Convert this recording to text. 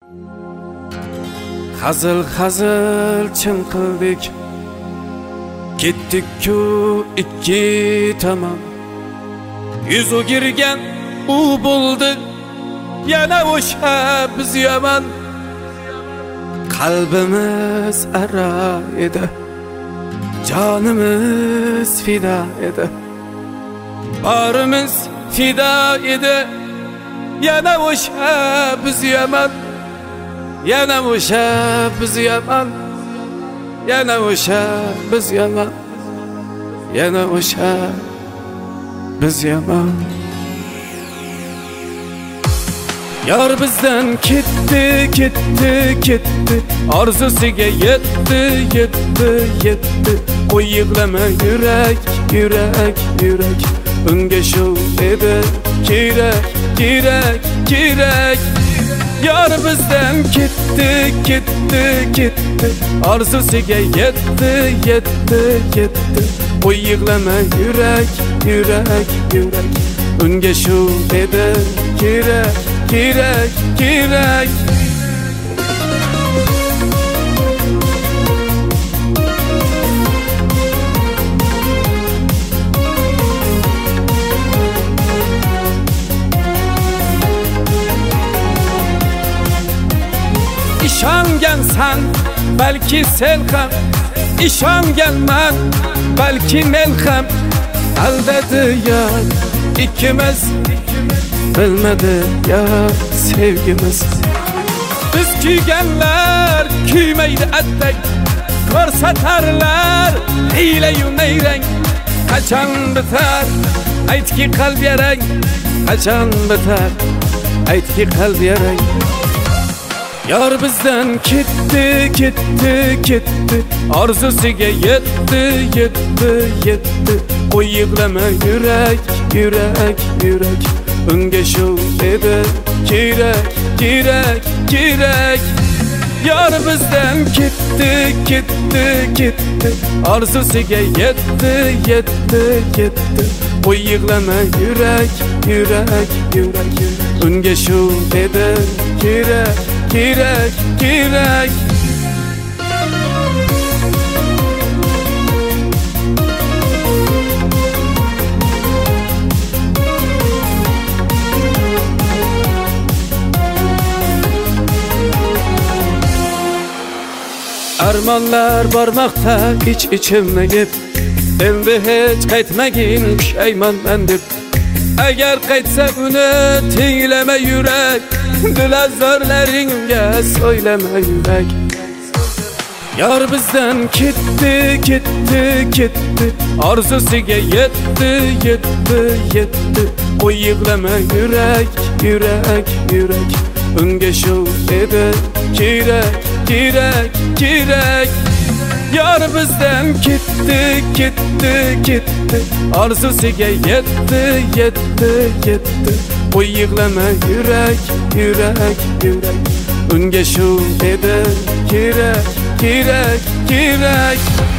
Hazıl hazıl çınqıldık, ketdik-ku ikki tamam. Yüzü girgen u bo'ldi, yana o'sha biz yomon. Qalbimiz ara edi, jonimiz fida edi, barimiz fida edi, yana o'sha biz yomon. Yana o'sha biz yomon, yana o'sha biz yomon, yana o'sha biz yomon. Yar bizdan ketdi, ketdi, ketdi, orzusiga yetdi, yetdi, yetdi. Qo'y yig'lama yurak, yurak, yurak, unga shu edi kerak, kerak, kerak. Yar bizdan ketdi, ketdi, ketdi, orzusiga yetdi, yetdi, yetdi. Qo'y yig'lama yurak, yurak, yurak, unga shu edi kerak, kerak, kerak. İşongansan balki sen ham, ishonganman balki men ham. Aldadi yar ikkimiz, bilmadi ya sevgimiz. Biz kuyganlar kuymaydi attak, ko'rsatarlar hiyla-yu nayrang. Qachon bitar aytki qalb yarang, qachon bitar aytki qalb yarang. Yar bizdan ketdi, ketdi, ketdi, orzusiga yetdi, yetdi, yetdi. Qo'y yig'lama yurak, yurak, yurak, unga shu edi kerak, kerak, kerak. Yar bizdan ketdi, ketdi, ketdi, orzusiga yetdi, yetdi, yetdi. Qo'y yig'lama yurak, yurak, yurak, unga shu edi kerak, kerak, kerak. Armonlar bormoqda ich-ichimni yeb, endi hech qaytmagin pushaymonman deb. Agar qaytsa uni tinglama yurak, dilazorlaringga so'ylama yurak. Yar bizdan ketdi, ketdi, ketdi, orzusiga yetdi, yetdi, yetdi. Qo'y yig'lama yurak, yurak, yurak, unga shu edi kerak, kerak, kerak. Yar bizdan ketdi, ketdi, ketdi, orzusiga yetdi, yetdi, yetdi. Qo'y yig'lama yurak, yurak, yurak, unga shu edi kerak, kerak, kerak.